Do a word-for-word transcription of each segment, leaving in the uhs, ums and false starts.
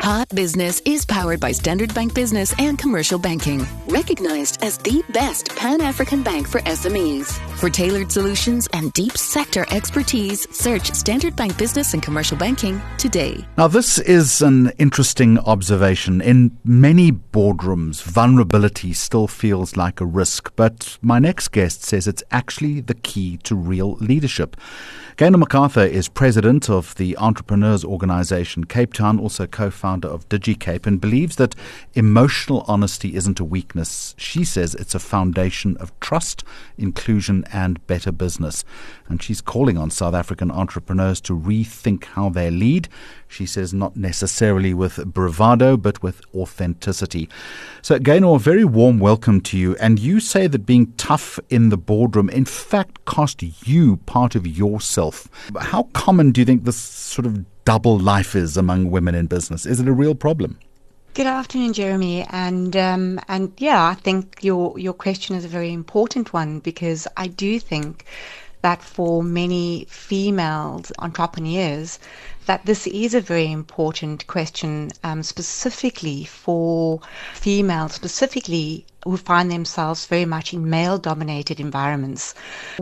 Hot Business is powered by Standard Bank Business and Commercial Banking, recognized as the best Pan-African bank for S M Es. For tailored solutions and deep sector expertise, search Standard Bank Business and Commercial Banking today. Now, this is an interesting observation. In many boardrooms, vulnerability still feels like a risk, but my next guest says it's actually the key to real leadership. Gaynor MacArthur is president of the entrepreneurs organisation Cape Town, also co-founder of DigiCape, and believes that emotional honesty isn't a weakness. She says it's a foundation of trust, inclusion and better business. And she's calling on South African entrepreneurs to rethink how they lead. She says not necessarily with bravado, but with authenticity. So, Gaynor, a very warm welcome to you. And you say that being tough in the boardroom, in fact, cost you part of yourself. How common do you think this sort of double life is among women in business? Is it a real problem? Good afternoon, Jeremy. And um, and yeah, I think your your question is a very important one, because I do think that for many female entrepreneurs, that this is a very important question, um, specifically for females, specifically who find themselves very much in male-dominated environments.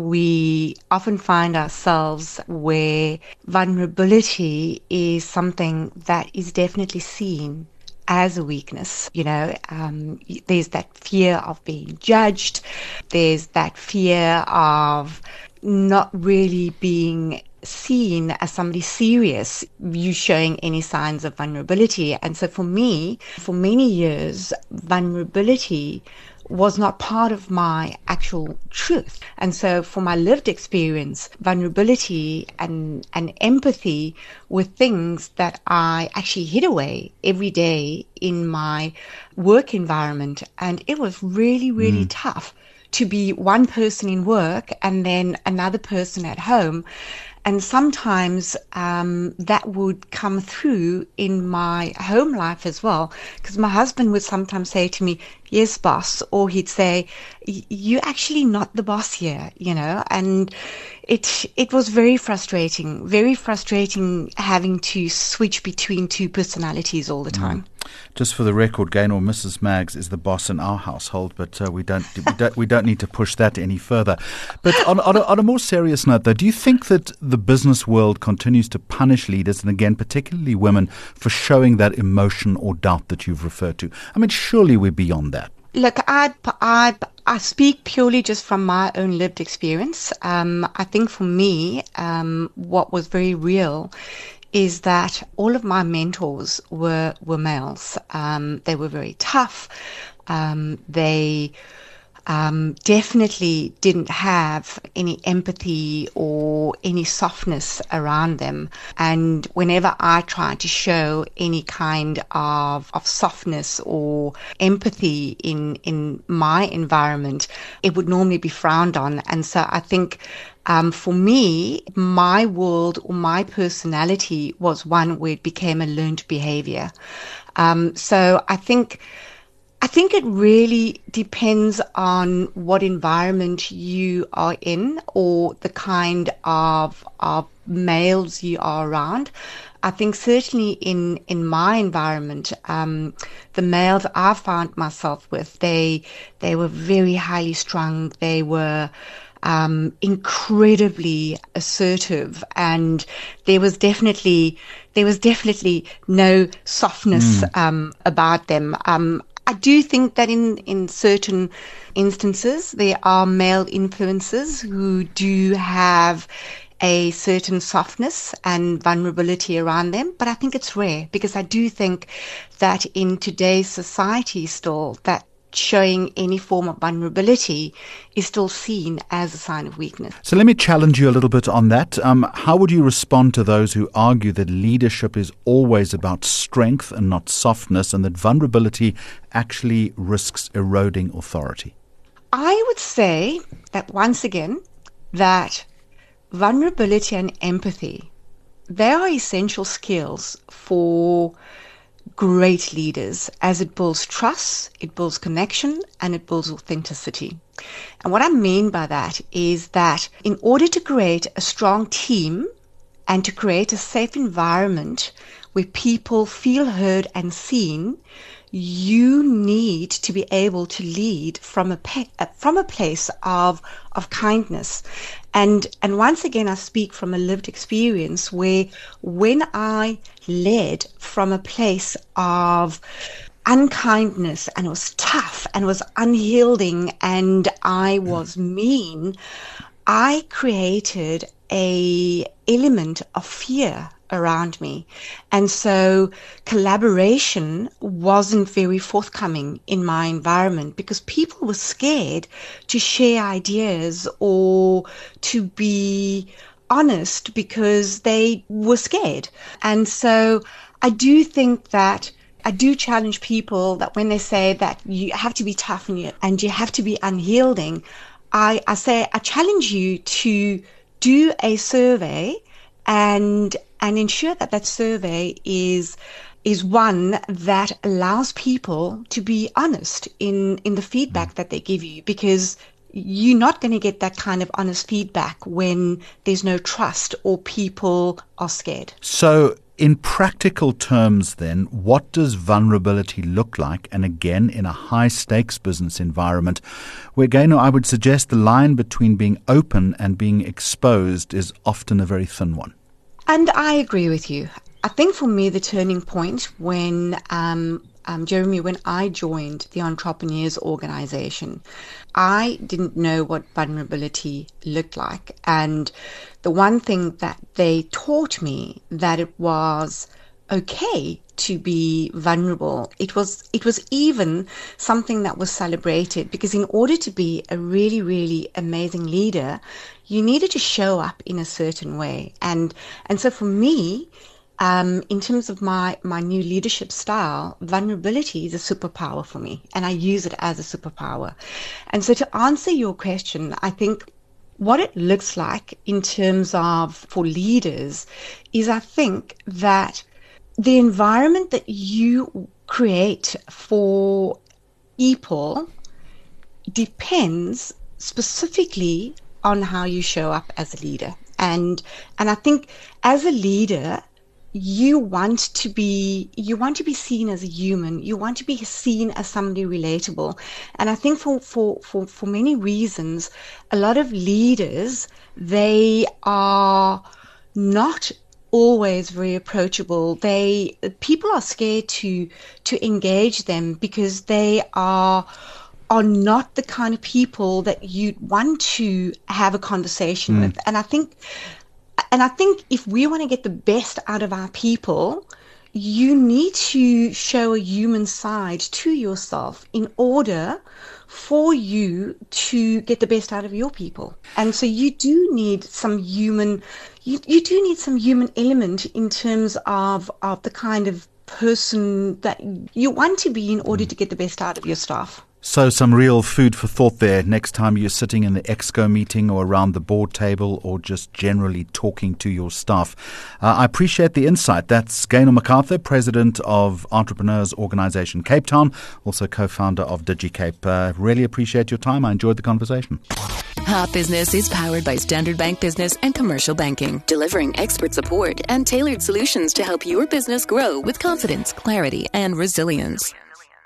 We often find ourselves where vulnerability is something that is definitely seen as a weakness. You know, um, there's that fear of being judged. There's that fear of not really being seen as somebody serious, you showing any signs of vulnerability. And so for me, for many years, vulnerability was not part of my actual truth. And so for my lived experience, vulnerability and, and empathy were things that I actually hid away every day in my work environment. And it was really, really mm. tough to be one person in work and then another person at home. And sometimes um, that would come through in my home life as well, because my husband would sometimes say to me, "Yes, boss," or he'd say, "You're actually not the boss here," you know, and it it was very frustrating, very frustrating having to switch between two personalities all the time. Mm. Just for the record, Gaynor, Missus Maggs is the boss in our household, but uh, we don't we don't we don't need to push that any further. But on on a, on a more serious note, though, do you think that the business world continues to punish leaders, and again, particularly women, for showing that emotion or doubt that you've referred to? I mean, surely we're beyond that. Look, I, I, I speak purely just from my own lived experience. Um, I think for me, um, what was very real is that all of my mentors were were males. Um, they were very tough. Um, they um, definitely didn't have any empathy or any softness around them. And whenever I tried to show any kind of, of softness or empathy in, in my environment, it would normally be frowned on. And so I think Um, for me, my world or my personality was one where it became a learned behavior. Um, so I think, I think it really depends on what environment you are in or the kind of, of males you are around. I think certainly in, in my environment, um, the males I found myself with, they, they were very highly strung. They were Um, incredibly assertive, and there was definitely there was definitely no softness mm. um, about them. Um, I do think that in in certain instances there are male influencers who do have a certain softness and vulnerability around them, but I think it's rare, because I do think that in today's society still that showing any form of vulnerability is still seen as a sign of weakness. So let me challenge you a little bit on that. Um, how would you respond to those who argue that leadership is always about strength and not softness, and that vulnerability actually risks eroding authority? I would say that once again, that vulnerability and empathy, they are essential skills for great leaders, as it builds trust, it builds connection, and it builds authenticity. And what I mean by that is that in order to create a strong team and to create a safe environment where people feel heard and seen, you need to be able to lead from a pe- from a place of of kindness. And and once again, I speak from a lived experience where when I led from a place of unkindness and it was tough and it was unyielding and I was mean, I created a element of fear around me. And so collaboration wasn't very forthcoming in my environment because people were scared to share ideas or to be honest because they were scared. And so I do think that I do challenge people that when they say that you have to be tough and you, and you have to be unyielding, I, I say I challenge you to do a survey and and ensure that that survey is is one that allows people to be honest in, in the feedback that they give you, because you're not going to get that kind of honest feedback when there's no trust or people are scared. So in practical terms then, what does vulnerability look like? And again, in a high-stakes business environment, where again, I would suggest the line between being open and being exposed is often a very thin one. And I agree with you. I think for me, the turning point when, um, um, Jeremy, when I joined the Entrepreneurs Organization, I didn't know what vulnerability looked like. And the one thing that they taught me, that it was okay to be vulnerable. It was it was even something that was celebrated, because in order to be a really, really amazing leader, you needed to show up in a certain way. And and so for me, um, in terms of my, my new leadership style, vulnerability is a superpower for me, and I use it as a superpower. And so to answer your question, I think what it looks like in terms of for leaders is, I think that the environment that you create for people depends specifically on how you show up as a leader. And and I think as a leader, you want to be you want to be seen as a human. You want to be seen as somebody relatable. And I think for for for, for many reasons, a lot of leaders, they are not always very approachable. They people are scared to to engage them because they are are not the kind of people that you want to have a conversation mm. with. And I think and I think if we want to get the best out of our people, you need to show a human side to yourself in order for you to get the best out of your people. And so you do need some human, you, you do need some human element in terms of, of the kind of person that you want to be in order to get the best out of your staff. So some real food for thought there next time you're sitting in the Exco meeting or around the board table or just generally talking to your staff. Uh, I appreciate the insight. That's Gaynor MacArthur, President of Entrepreneurs Organisation Cape Town, also co-founder of DigiCape. Uh, really appreciate your time. I enjoyed the conversation. Hot Business is powered by Standard Bank Business and Commercial Banking, delivering expert support and tailored solutions to help your business grow with confidence, clarity, and resilience.